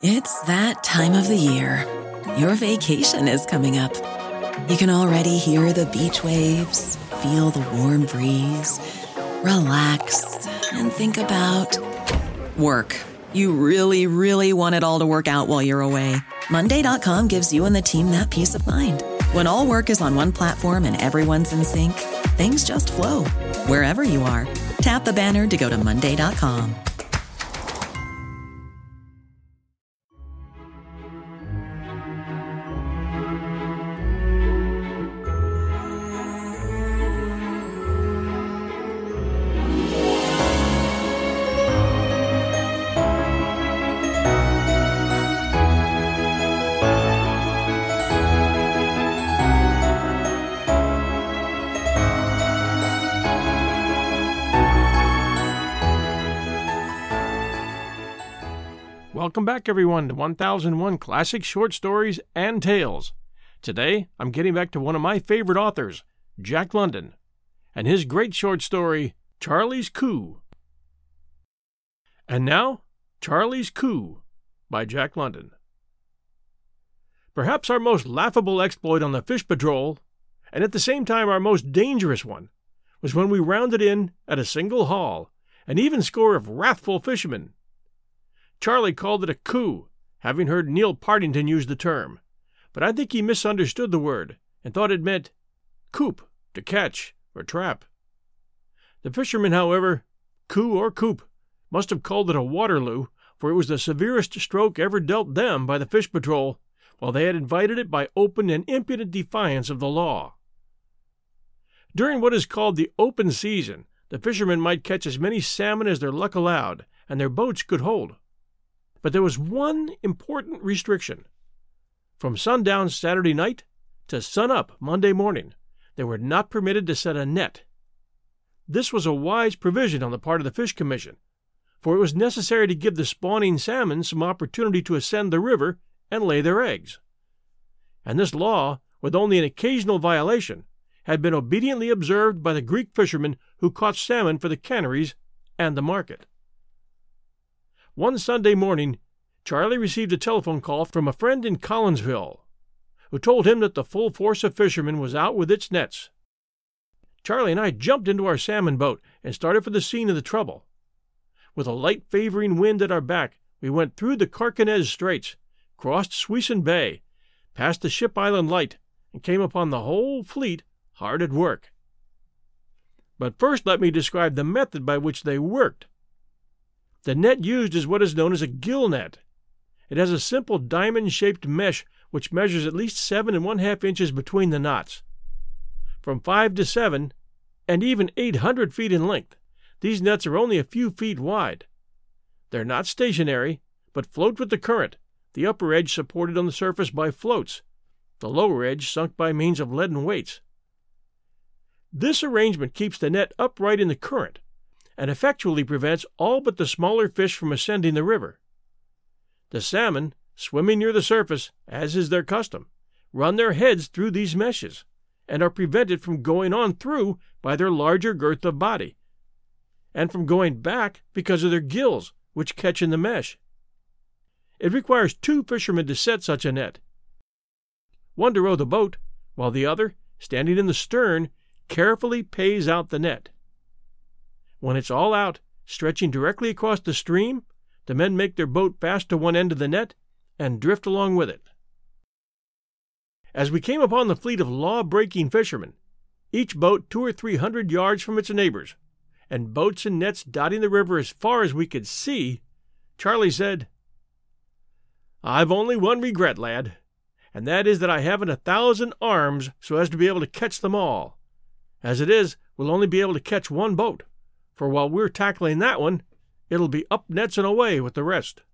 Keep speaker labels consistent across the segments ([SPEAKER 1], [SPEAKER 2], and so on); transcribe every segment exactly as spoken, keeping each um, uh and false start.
[SPEAKER 1] It's that time of the year. Your vacation is coming up. You can already hear the beach waves, feel the warm breeze, relax, and think about work. You really, really want it all to work out while you're away. Monday dot com gives you and the team that peace of mind. When all work is on one platform and everyone's in sync, things just flow. Wherever you are, tap the banner to go to Monday dot com.
[SPEAKER 2] Welcome back, everyone, to one thousand one Classic Short Stories and Tales. Today, I'm getting back to one of my favorite authors, Jack London, and his great short story, Charlie's Coup. And now, Charlie's Coup by Jack London. Perhaps our most laughable exploit on the fish patrol, and at the same time our most dangerous one, was when we rounded in at a single haul, an even score of wrathful fishermen. Charlie called it a coup, having heard Neil Partington use the term, but I think he misunderstood the word and thought it meant coop, to catch, or trap. The fishermen, however, coup or coop, must have called it a Waterloo, for it was the severest stroke ever dealt them by the fish patrol, while they had invited it by open and impudent defiance of the law. During what is called the open season, the fishermen might catch as many salmon as their luck allowed, and their boats could hold. But there was one important restriction. From sundown Saturday night to sunup Monday morning, they were not permitted to set a net. This was a wise provision on the part of the Fish Commission, for it was necessary to give the spawning salmon some opportunity to ascend the river and lay their eggs. And this law, with only an occasional violation, had been obediently observed by the Greek fishermen who caught salmon for the canneries and the market. One Sunday morning, Charlie received a telephone call from a friend in Collinsville, who told him that the full force of fishermen was out with its nets. Charlie and I jumped into our salmon boat and started for the scene of the trouble. With a light favoring wind at our back, we went through the Carquinez Straits, crossed Suisun Bay, passed the Ship Island Light, and came upon the whole fleet hard at work. But first let me describe the method by which they worked. The net used is what is known as a gill net. It has a simple diamond-shaped mesh which measures at least seven and one-half inches between the knots. From five to seven, and even eight hundred feet in length, these nets are only a few feet wide. They're not stationary, but float with the current, the upper edge supported on the surface by floats, the lower edge sunk by means of leaden weights. This arrangement keeps the net upright in the current, and effectually prevents all but the smaller fish from ascending the river. The salmon, swimming near the surface, as is their custom, run their heads through these meshes, and are prevented from going on through by their larger girth of body, and from going back because of their gills, which catch in the mesh. It requires two fishermen to set such a net, one to row the boat, while the other, standing in the stern, carefully pays out the net. When it's all out, stretching directly across the stream, the men make their boat fast to one end of the net and drift along with it. As we came upon the fleet of law-breaking fishermen, each boat two or three hundred yards from its neighbors, and boats and nets dotting the river as far as we could see, Charlie said, "I've only one regret, lad, and that is that I haven't a thousand arms so as to be able to catch them all. As it is, we'll only be able to catch one boat, for while we're tackling that one, it'll be up nets and away with the rest."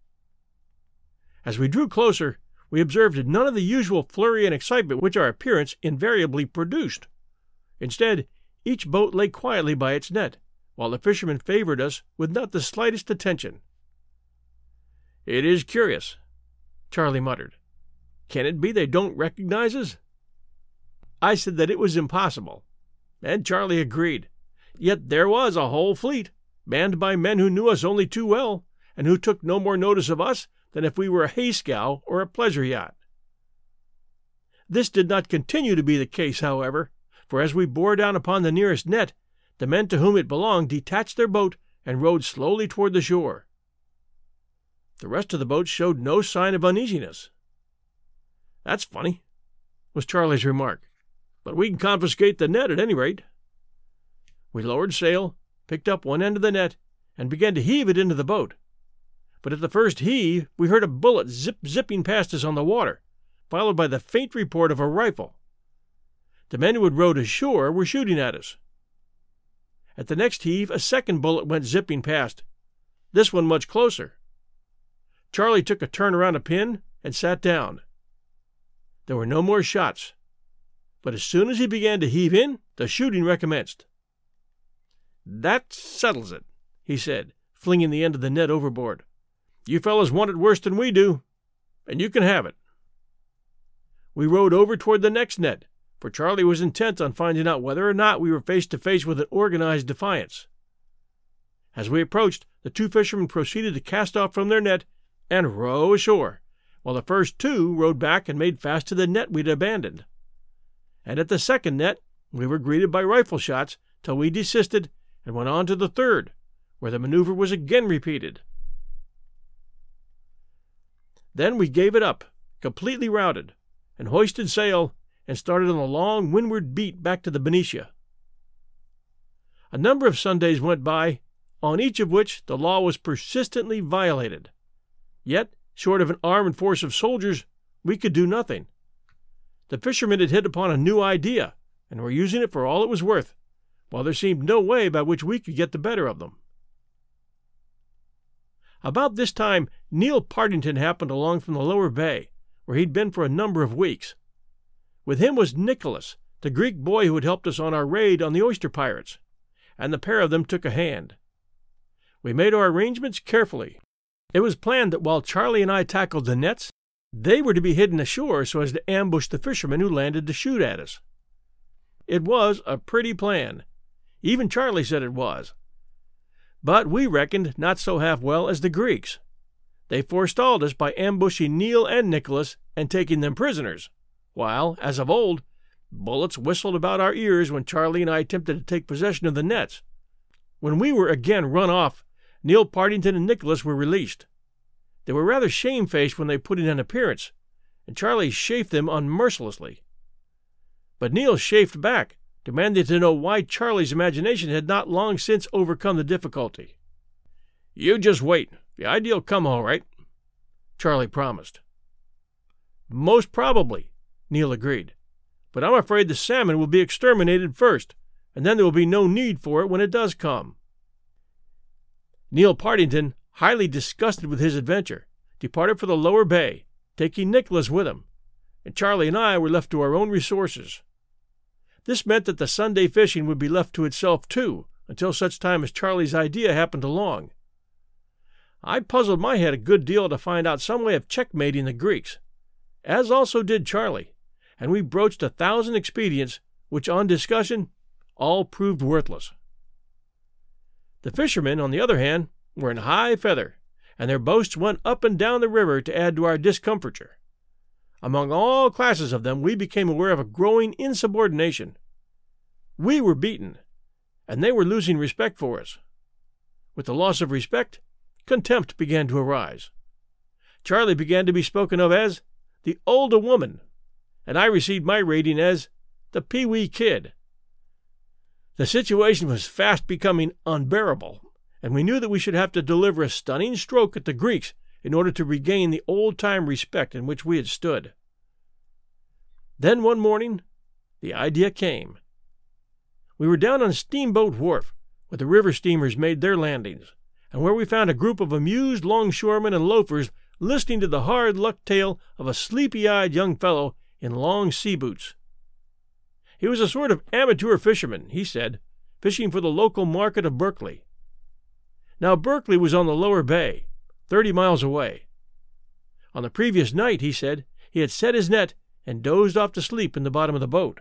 [SPEAKER 2] As we drew closer, we observed none of the usual flurry and excitement which our appearance invariably produced. Instead, each boat lay quietly by its net, while the fishermen favored us with not the slightest attention. "It is curious," Charlie muttered. "Can it be they don't recognize us?" I said that it was impossible, and Charlie agreed. Yet there was a whole fleet, manned by men who knew us only too well, and who took no more notice of us than if we were a hay scow or a pleasure yacht. This did not continue to be the case, however, for as we bore down upon the nearest net, the men to whom it belonged detached their boat and rowed slowly toward the shore. The rest of the boat showed no sign of uneasiness. "That's funny," was Charlie's remark, "but we can confiscate the net at any rate." We lowered sail, picked up one end of the net, and began to heave it into the boat. But at the first heave we heard a bullet zip-zipping past us on the water, followed by the faint report of a rifle. The men who had rowed ashore were shooting at us. At the next heave a second bullet went zipping past, this one much closer. Charlie took a turn around a pin and sat down. There were no more shots, but as soon as he began to heave in, the shooting recommenced. "That settles it," he said, flinging the end of the net overboard. "You fellows want it worse than we do, and you can have it." We rowed over toward the next net, for Charlie was intent on finding out whether or not we were face to face with an organized defiance. As we approached, the two fishermen proceeded to cast off from their net and row ashore, while the first two rowed back and made fast to the net we'd abandoned. And at the second net we were greeted by rifle shots till we desisted and went on to the third, where the maneuver was again repeated. Then we gave it up, completely routed, and hoisted sail and started on a long windward beat back to the Benicia. A number of Sundays went by, on each of which the law was persistently violated. Yet, short of an armed force of soldiers, we could do nothing. The fishermen had hit upon a new idea, and were using it for all it was worth, while there seemed no way by which we could get the better of them. About this time, Neil Partington happened along from the lower bay, where he'd been for a number of weeks. With him was Nicholas, the Greek boy who had helped us on our raid on the oyster pirates, and the pair of them took a hand. We made our arrangements carefully. It was planned that while Charlie and I tackled the nets, they were to be hidden ashore so as to ambush the fishermen who landed to shoot at us. It was a pretty plan. Even Charlie said it was. But we reckoned not so half well as the Greeks. They forestalled us by ambushing Neil and Nicholas and taking them prisoners, while, as of old, bullets whistled about our ears when Charlie and I attempted to take possession of the nets. When we were again run off, Neil Partington and Nicholas were released. They were rather shamefaced when they put in an appearance, and Charlie chaffed them unmercilessly. But Neil chaffed back, demanding to know why Charlie's imagination had not long since overcome the difficulty. "You just wait. The idea'll come all right," Charlie promised. "Most probably," Neil agreed. "But I'm afraid the salmon will be exterminated first, and then there will be no need for it when it does come." Neil Partington, highly disgusted with his adventure, departed for the lower bay, taking Nicholas with him, and Charlie and I were left to our own resources. This meant that the Sunday fishing would be left to itself, too, until such time as Charlie's idea happened along. I puzzled my head a good deal to find out some way of checkmating the Greeks, as also did Charlie, and we broached a thousand expedients, which, on discussion, all proved worthless. The fishermen, on the other hand, were in high feather, and their boasts went up and down the river to add to our discomfiture. Among all classes of them we became aware of a growing insubordination. We were beaten, and they were losing respect for us. With the loss of respect, contempt began to arise. Charlie began to be spoken of as the older woman, and I received my rating as the Pee-wee Kid. The situation was fast becoming unbearable, and we knew that we should have to deliver a stunning stroke at the Greeks in order to regain the old-time respect in which we had stood. Then one morning, the idea came. We were down on Steamboat Wharf, where the river steamers made their landings, and where we found a group of amused longshoremen and loafers listening to the hard-luck tale of a sleepy-eyed young fellow in long sea boots. He was a sort of amateur fisherman, he said, fishing for the local market of Berkeley. Now Berkeley was on the lower bay, thirty miles away. On the previous night, he said, he had set his net and dozed off to sleep in the bottom of the boat.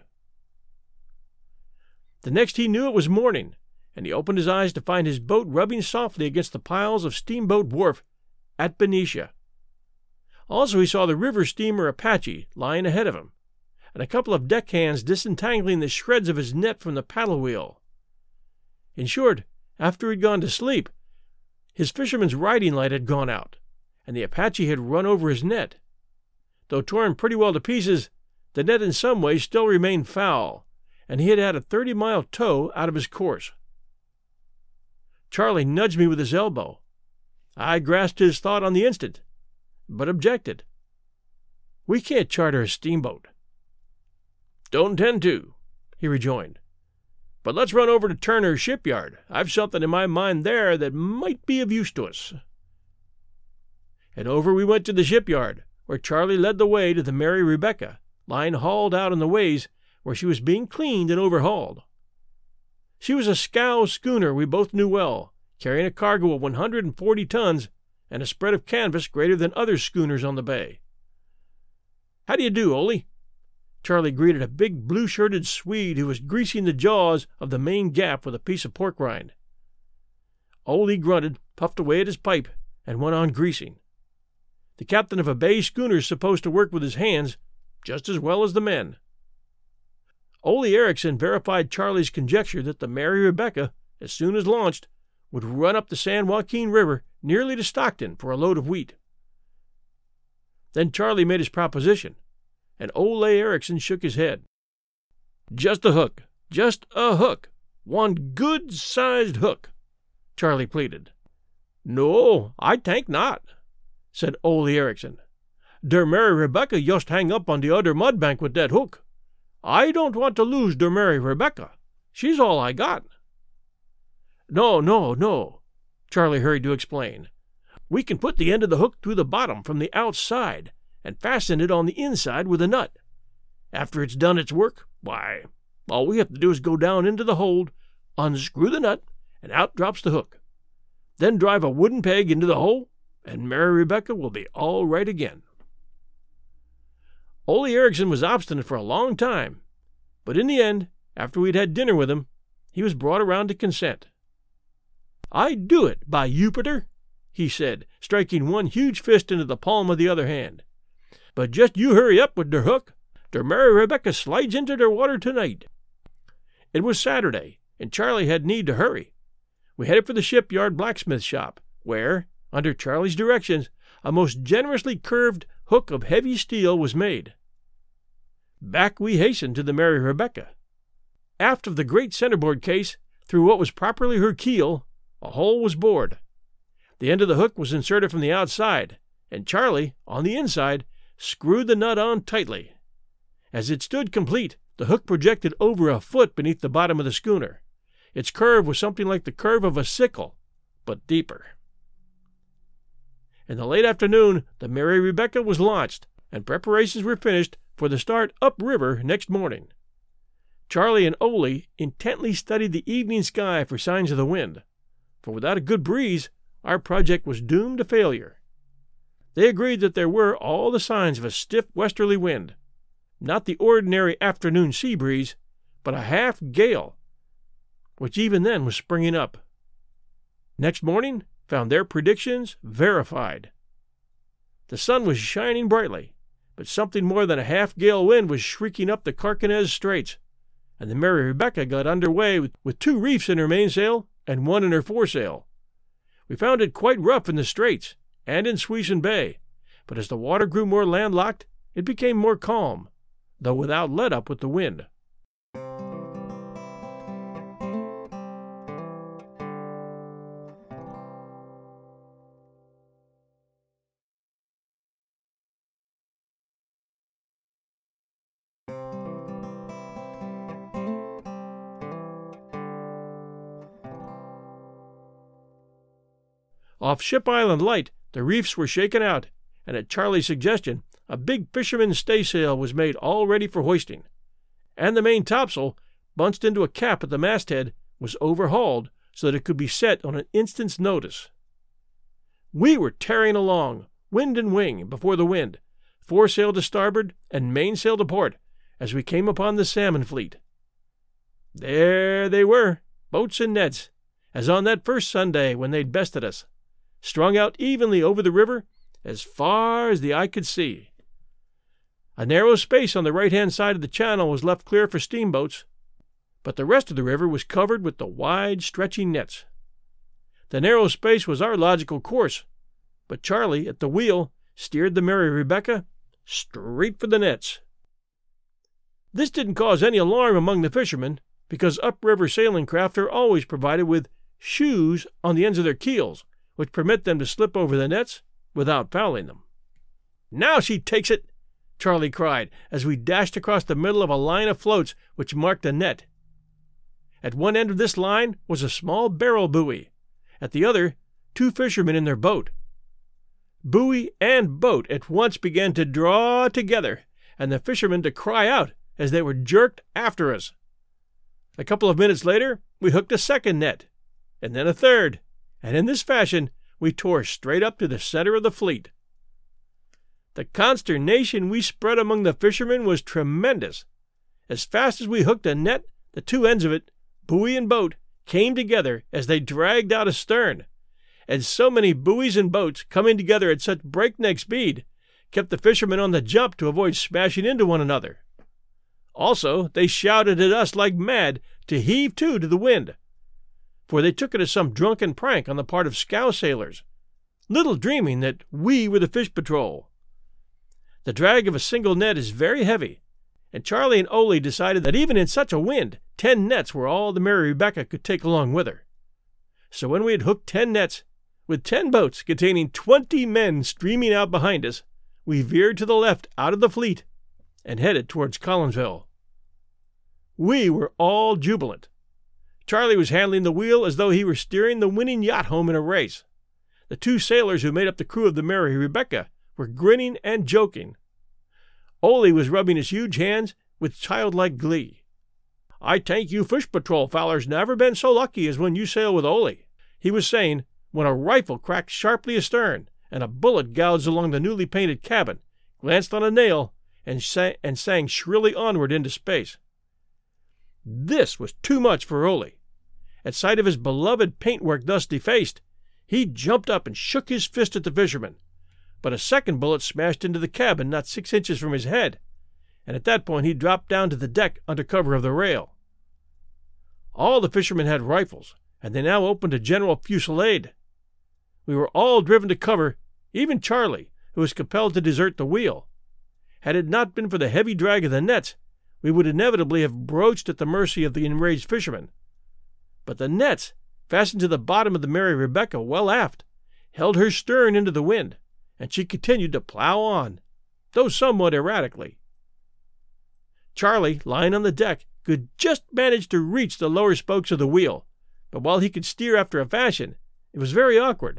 [SPEAKER 2] The next he knew it was morning, and he opened his eyes to find his boat rubbing softly against the piles of Steamboat Wharf at Benicia, Also, he saw the river steamer Apache lying ahead of him, and a couple of deckhands disentangling the shreds of his net from the paddle wheel. In short, after he'd gone to sleep, his fisherman's riding light had gone out, and the Apache had run over his net. Though torn pretty well to pieces, the net in some ways still remained foul, and he had had a thirty-mile tow out of his course. Charlie nudged me with his elbow. I grasped his thought on the instant, but objected. "We can't charter a steamboat." "Don't intend to," he rejoined. "But let's run over to Turner's shipyard. I've something in my mind there that might be of use to us." And over we went to the shipyard, where Charlie led the way to the Mary Rebecca, lying hauled out on the ways where she was being cleaned and overhauled. She was a scow schooner we both knew well, carrying a cargo of one hundred forty tons and a spread of canvas greater than other schooners on the bay. "How do you do, Ole?" Charlie greeted a big blue-shirted Swede who was greasing the jaws of the main gaff with a piece of pork rind. Ole grunted, puffed away at his pipe, and went on greasing. The captain of a bay schooner is supposed to work with his hands just as well as the men. Ole Erickson verified Charlie's conjecture that the Mary Rebecca, as soon as launched, would run up the San Joaquin River nearly to Stockton for a load of wheat. Then Charlie made his proposition, and Ole Erickson shook his head. "Just a hook, just a hook, one good-sized hook," Charlie pleaded. "No, I tank not," said Ole Erickson. "Der Mary Rebecca just hang up on the other mud bank with that hook. I don't want to lose der Mary Rebecca. She's all I got." "No, no, no," Charlie hurried to explain. "We can put the end of the hook through the bottom from the outside and fasten it on the inside with a nut. After it's done its work, why, all we have to do is go down into the hold, unscrew the nut, and out drops the hook. Then drive a wooden peg into the hole, and Mary Rebecca will be all right again." Ole Erickson was obstinate for a long time, but in the end, after we'd had dinner with him, he was brought around to consent. "I'd do it, by Jupiter," he said, striking one huge fist into the palm of the other hand. "But just you hurry up with der hook. Der Mary Rebecca slides into der water tonight." It was Saturday, and Charlie had need to hurry. We headed for the shipyard blacksmith shop, where, under Charlie's directions, a most generously curved hook of heavy steel was made. Back we hastened to the Mary Rebecca. Aft of the great centerboard case, through what was properly her keel, a hole was bored. The end of the hook was inserted from the outside, and Charlie, on the inside, screwed the nut on tightly. As it stood complete, the hook projected over a foot beneath the bottom of the schooner. Its curve was something like the curve of a sickle, but deeper. In the late afternoon, the Mary Rebecca was launched, and preparations were finished for the start upriver next morning. Charlie and Ole intently studied the evening sky for signs of the wind, for without a good breeze, our project was doomed to failure. They agreed that there were all the signs of a stiff westerly wind, not the ordinary afternoon sea breeze, but a half gale, which even then was springing up. Next morning found their predictions verified. The sun was shining brightly, but something more than a half-gale wind was shrieking up the Carquinez Straits, and the Mary Rebecca got under way with, with two reefs in her mainsail and one in her foresail. We found it quite rough in the straits and in Suisun Bay, but as the water grew more landlocked, it became more calm, though without let-up with the wind. Off Ship Island Light, the reefs were shaken out, and at Charlie's suggestion, a big fisherman's staysail was made all ready for hoisting, and the main topsail, bunched into a cap at the masthead, was overhauled so that it could be set on an instant's notice. We were tearing along, wind and wing, before the wind, foresail to starboard and mainsail to port, as we came upon the salmon fleet. There they were, boats and nets, as on that first Sunday when they'd bested us, strung out evenly over the river as far as the eye could see. A narrow space on the right-hand side of the channel was left clear for steamboats, but the rest of the river was covered with the wide, stretching nets. The narrow space was our logical course, but Charlie, at the wheel, steered the Mary Rebecca straight for the nets. This didn't cause any alarm among the fishermen, because upriver sailing craft are always provided with shoes on the ends of their keels, which permit them to slip over the nets without fouling them. "Now she takes it!" Charlie cried, as we dashed across the middle of a line of floats which marked a net. At one end of this line was a small barrel buoy, at the other two fishermen in their boat. Buoy and boat at once began to draw together, and the fishermen to cry out as they were jerked after us. A couple of minutes later, we hooked a second net, and then a third, and in this fashion we tore straight up to the center of the fleet. The consternation we spread among the fishermen was tremendous. As fast as we hooked a net, the two ends of it, buoy and boat, came together as they dragged out astern, and so many buoys and boats coming together at such breakneck speed kept the fishermen on the jump to avoid smashing into one another. Also, they shouted at us like mad to heave to to the wind, for they took it as some drunken prank on the part of scow sailors, little dreaming that we were the fish patrol. The drag of a single net is very heavy, and Charlie and Ole decided that even in such a wind, ten nets were all the Mary Rebecca could take along with her. So when we had hooked ten nets, with ten boats containing twenty men streaming out behind us, we veered to the left out of the fleet and headed towards Collinsville. We were all jubilant. Charlie was handling the wheel as though he were steering the winning yacht home in a race. The two sailors who made up the crew of the Mary Rebecca were grinning and joking. Ole was rubbing his huge hands with childlike glee. "I tank you fish patrol fellers never been so lucky as when you sail with Ole," he was saying, when a rifle cracked sharply astern, and a bullet gouged along the newly painted cabin, glanced on a nail, and, sa- and sang shrilly onward into space. This was too much for Ole. At sight of his beloved paintwork thus defaced, he jumped up and shook his fist at the fisherman, but a second bullet smashed into the cabin not six inches from his head, and at that point he dropped down to the deck under cover of the rail. All the fishermen had rifles, and they now opened a general fusillade. We were all driven to cover, even Charlie, who was compelled to desert the wheel. Had it not been for the heavy drag of the nets, we would inevitably have broached at the mercy of the enraged fishermen. But the nets, fastened to the bottom of the Mary Rebecca well aft, held her stern into the wind, and she continued to plow on, though somewhat erratically. Charlie, lying on the deck, could just manage to reach the lower spokes of the wheel, but while he could steer after a fashion, it was very awkward.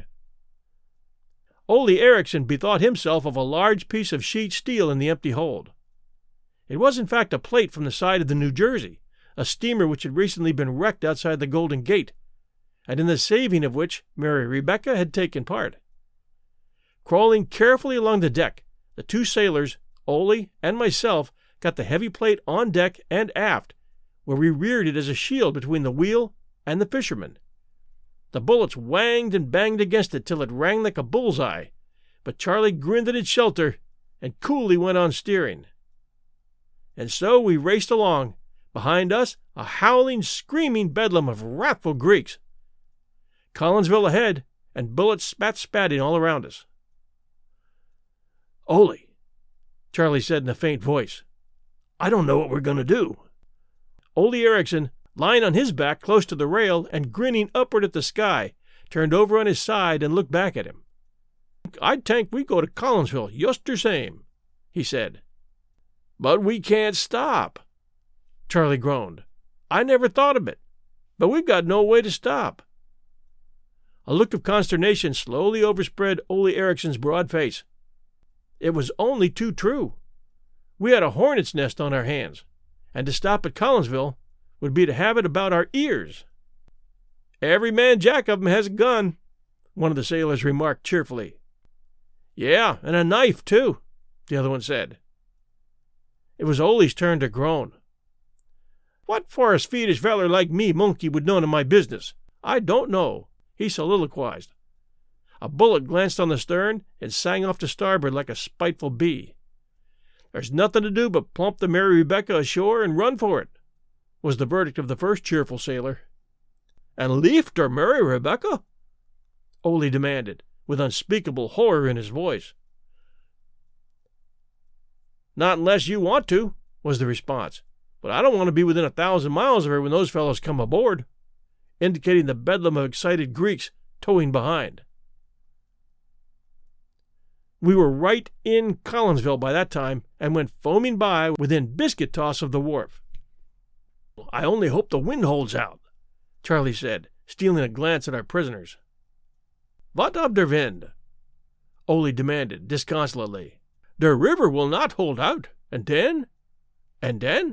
[SPEAKER 2] Ole Eriksson bethought himself of a large piece of sheet steel in the empty hold. It was in fact a plate from the side of the New Jersey, a steamer which had recently been wrecked outside the Golden Gate, and in the saving of which Mary Rebecca had taken part. Crawling carefully along the deck, the two sailors, Ole and myself, got the heavy plate on deck and aft, where we reared it as a shield between the wheel and the fishermen. The bullets whanged and banged against it till it rang like a bull's-eye, but Charlie grinned at its shelter and coolly went on steering. And so we raced along, behind us a howling, screaming bedlam of wrathful Greeks. Collinsville ahead, and bullets spat spatting all around us. "Ole," Charlie said in a faint voice, "I don't know what we're going to do." Ole Eriksson, lying on his back close to the rail and grinning upward at the sky, turned over on his side and looked back at him. "I tank we go to Collinsville just der same," he said. "But we can't stop," Charlie groaned. "I never thought of it, but we've got no way to stop." A look of consternation slowly overspread Ole Eriksson's broad face. It was only too true. We had a hornet's nest on our hands, and to stop at Collinsville would be to have it about our ears. "Every man jack of 'em has a gun," one of the sailors remarked cheerfully. "Yeah, and a knife, too," the other one said. It was Ole's turn to groan. "What for a Swedish feller like me monkey would know of my business, I don't know," he soliloquized. A bullet glanced on the stern and sang off to starboard like a spiteful bee. "There's nothing to do but plump the Mary Rebecca ashore and run for it," was the verdict of the first cheerful sailor. "And leave der Mary Rebecca?" Ole demanded, with unspeakable horror in his voice. "Not unless you want to," was the response. "But I don't want to be within a thousand miles of her when those fellows come aboard," indicating the bedlam of excited Greeks towing behind. We were right in Collinsville by that time and went foaming by within biscuit toss of the wharf. "I only hope the wind holds out," Charlie said, stealing a glance at our prisoners. "What of der wind?" Ole demanded disconsolately. "Der river will not hold out, and then? And then?"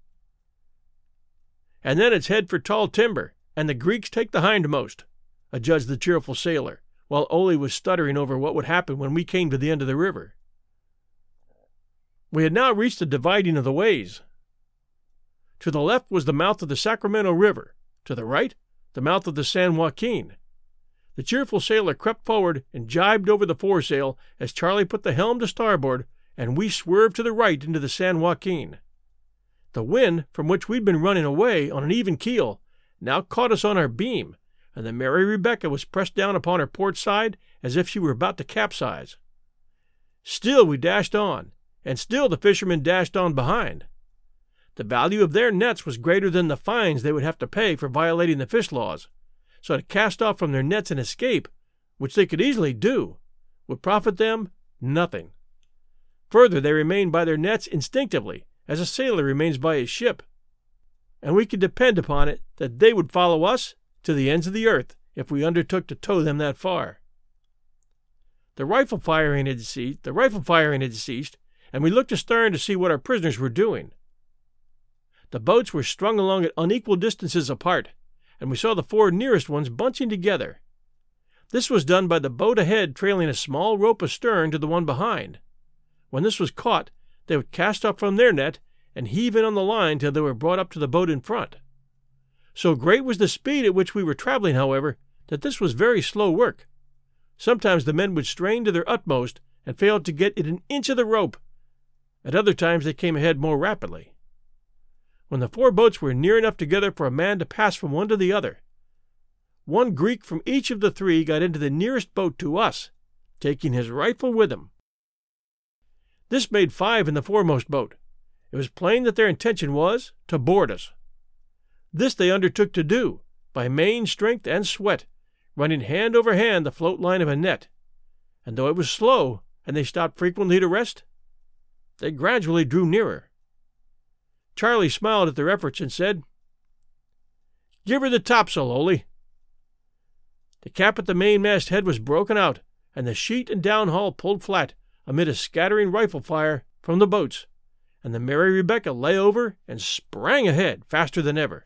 [SPEAKER 2] "And then it's head for tall timber, and the Greeks take the hindmost," adjudged the cheerful sailor, while Ole was stuttering over what would happen when we came to the end of the river. We had now reached the dividing of the ways. To the left was the mouth of the Sacramento River, to the right, the mouth of the San Joaquin. The cheerful sailor crept forward and jibed over the foresail as Charlie put the helm to starboard, and we swerved to the right into the San Joaquin. The wind, from which we'd been running away on an even keel, now caught us on our beam, and the Mary Rebecca was pressed down upon her port side as if she were about to capsize. Still we dashed on, and still the fishermen dashed on behind. The value of their nets was greater than the fines they would have to pay for violating the fish laws, so to cast off from their nets and escape, which they could easily do, would profit them nothing. Further, they remained by their nets instinctively, as a sailor remains by his ship, and we could depend upon it that they would follow us to the ends of the earth if we undertook to tow them that far. The rifle firing had ceased, the rifle firing had ceased, and we looked astern to see what our prisoners were doing. The boats were strung along at unequal distances apart, and we saw the four nearest ones bunching together. This was done by the boat ahead trailing a small rope astern to the one behind. When this was caught, they would cast off from their net and heave in on the line till they were brought up to the boat in front. So great was the speed at which we were traveling, however, that this was very slow work. Sometimes the men would strain to their utmost and failed to get an inch of the rope. At other times they came ahead more rapidly. When the four boats were near enough together for a man to pass from one to the other, one Greek from each of the three got into the nearest boat to us, taking his rifle with him. This made five in the foremost boat. It was plain that their intention was to board us. This they undertook to do, by main strength and sweat, running hand over hand the float line of a net, and though it was slow, and they stopped frequently to rest, they gradually drew nearer. Charlie smiled at their efforts and said, "Give her the topsail, Ole." The cap at the mainmast head was broken out, and the sheet and downhaul pulled flat amid a scattering rifle fire from the boats, and the Mary Rebecca lay over and sprang ahead faster than ever.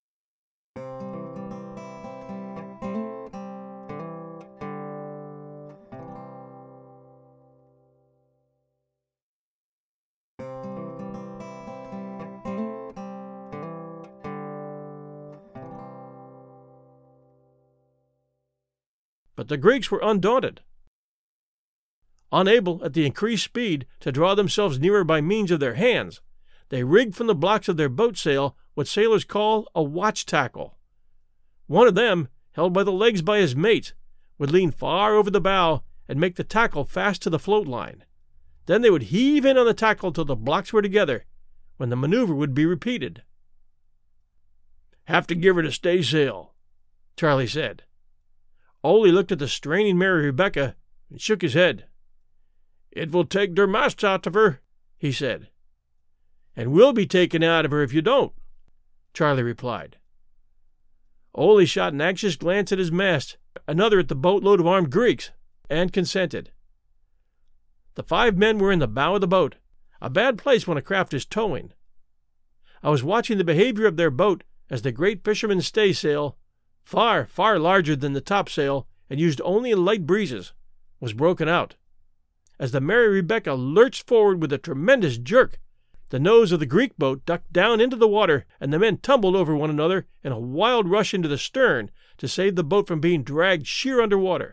[SPEAKER 2] But the Greeks were undaunted. Unable, at the increased speed, to draw themselves nearer by means of their hands, they rigged from the blocks of their boat sail what sailors call a watch tackle. One of them, held by the legs by his mate, would lean far over the bow and make the tackle fast to the float line. Then they would heave in on the tackle till the blocks were together, when the maneuver would be repeated. "Have to give her the staysail," Charlie said. Ole looked at the straining Mary Rebecca and shook his head. "It will take der masts out of her," he said. "And we'll be taken out of her if you don't," Charlie replied. Ole shot an anxious glance at his mast, another at the boatload of armed Greeks, and consented. The five men were in the bow of the boat, a bad place when a craft is towing. I was watching the behavior of their boat as the great fisherman's staysail, far, far larger than the topsail and used only in light breezes, was broken out. As the Mary Rebecca lurched forward with a tremendous jerk, the nose of the Greek boat ducked down into the water, and the men tumbled over one another in a wild rush into the stern to save the boat from being dragged sheer under water.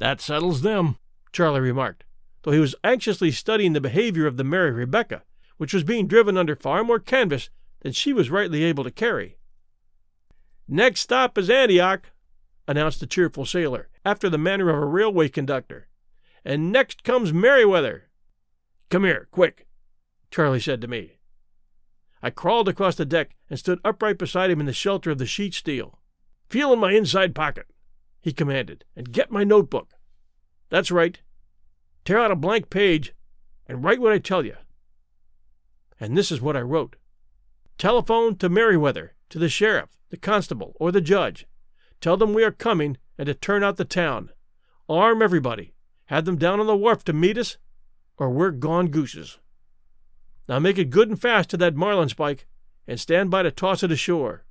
[SPEAKER 2] "That settles them," Charlie remarked, though he was anxiously studying the behavior of the Mary Rebecca, which was being driven under far more canvas than she was rightly able to carry. "Next stop is Antioch," announced the cheerful sailor, after the manner of a railway conductor. "And next comes Merryweather." "Come here, quick," Charlie said to me. I crawled across the deck and stood upright beside him in the shelter of the sheet steel. "Feel in my inside pocket," he commanded, "and get my notebook. That's right. Tear out a blank page and write what I tell you." And this is what I wrote. "Telephone to Merryweather, to the sheriff, the constable, or the judge. Tell them we are coming and to turn out the town. Arm everybody. Have them down on the wharf to meet us, or we're gone gooses. Now make it good and fast to that marlinspike, and stand by to toss it ashore."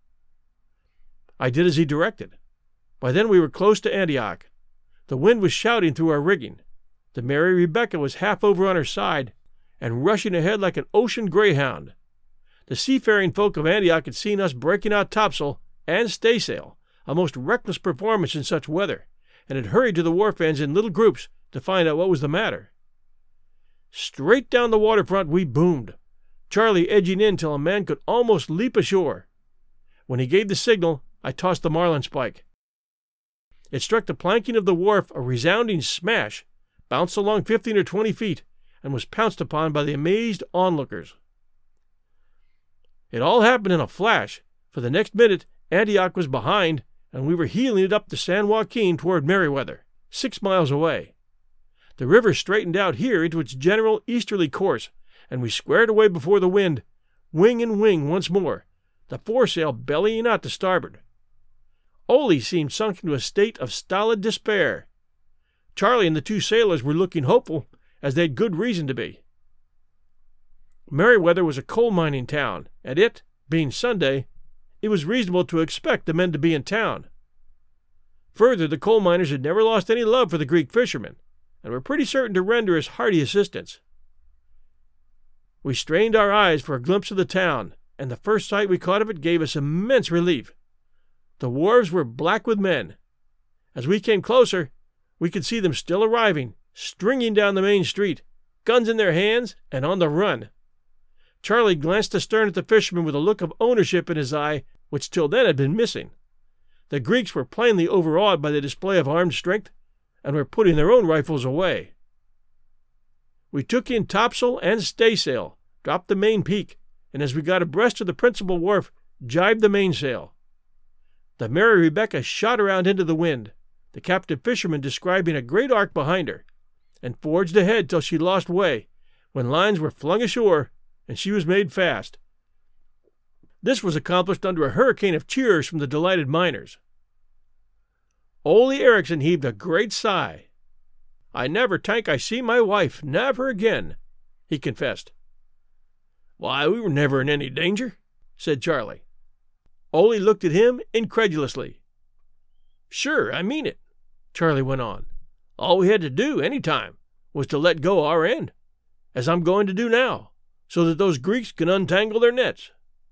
[SPEAKER 2] I did as he directed. By then we were close to Antioch. The wind was shouting through our rigging. The Mary Rebecca was half over on her side, and rushing ahead like an ocean greyhound. The seafaring folk of Antioch had seen us breaking out topsail and staysail, a most reckless performance in such weather, and had hurried to the wharf ends in little groups to find out what was the matter. Straight down the waterfront we boomed, Charlie edging in till a man could almost leap ashore. When he gave the signal, I tossed the marlinspike. It struck the planking of the wharf a resounding smash, bounced along fifteen or twenty feet, and was pounced upon by the amazed onlookers. It all happened in a flash, for the next minute Antioch was behind, and we were heeling it up the San Joaquin toward Merryweather, six miles away. The river straightened out here into its general easterly course, and we squared away before the wind, wing and wing once more, the foresail bellying out to starboard. Ole seemed sunk into a state of stolid despair. Charlie and the two sailors were looking hopeful, as they had good reason to be. Merryweather was a coal-mining town, and it, being Sunday, it was reasonable to expect the men to be in town. Further, the coal miners had never lost any love for the Greek fishermen, and were pretty certain to render us hearty assistance. We strained our eyes for a glimpse of the town, and the first sight we caught of it gave us immense relief. The wharves were black with men. As we came closer, we could see them still arriving, stringing down the main street, guns in their hands and on the run. Charlie glanced astern at the fishermen with a look of ownership in his eye which till then had been missing. The Greeks were plainly overawed by the display of armed strength, and were putting their own rifles away. We took in topsail and staysail, dropped the main peak, and as we got abreast of the principal wharf, jibed the mainsail. The Mary Rebecca shot around into the wind, the captive fisherman describing a great arc behind her, and forged ahead till she lost way, when lines were flung ashore and she was made fast. This was accomplished under a hurricane of cheers from the delighted miners. Ole Eriksson heaved a great sigh. "I never tank I see my wife, never again," he confessed. "Why, we were never in any danger," said Charlie. Ole looked at him incredulously. "Sure, I mean it," Charlie went on. "All we had to do, any time, was to let go our end, as I'm going to do now, so that those Greeks can untangle their nets."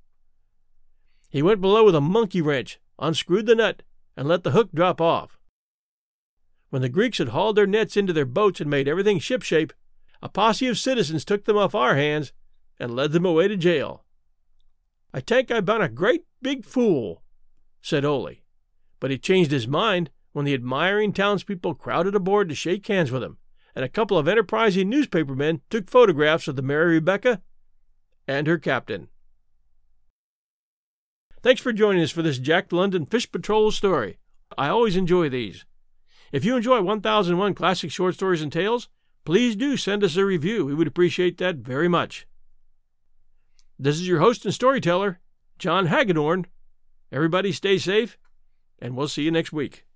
[SPEAKER 2] He went below with a monkey wrench, unscrewed the nut, and let the hook drop off. When the Greeks had hauled their nets into their boats and made everything shipshape, a posse of citizens took them off our hands and led them away to jail. "I tank I been a great big fool," said Ole, but he changed his mind when the admiring townspeople crowded aboard to shake hands with him, and a couple of enterprising newspaper men took photographs of the Mary Rebecca and her captain. Thanks for joining us for this Jack London Fish Patrol story. I always enjoy these. If you enjoy one thousand one Classic Short Stories and Tales, please do send us a review. We would appreciate that very much. This is your host and storyteller, John Hagedorn. Everybody stay safe, and we'll see you next week.